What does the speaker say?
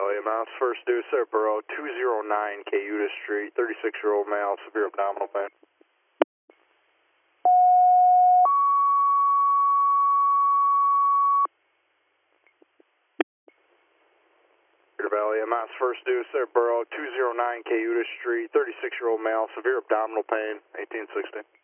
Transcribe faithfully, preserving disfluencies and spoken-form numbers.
Valley, amounts first due, Sarah Borough, two oh nine Cayuta Street, thirty-six-year-old male, severe abdominal pain. Cedar Valley, amounts first due, Sarah Borough, two oh nine Cayuta Street, thirty-six-year-old male, severe abdominal pain, eighteen sixty.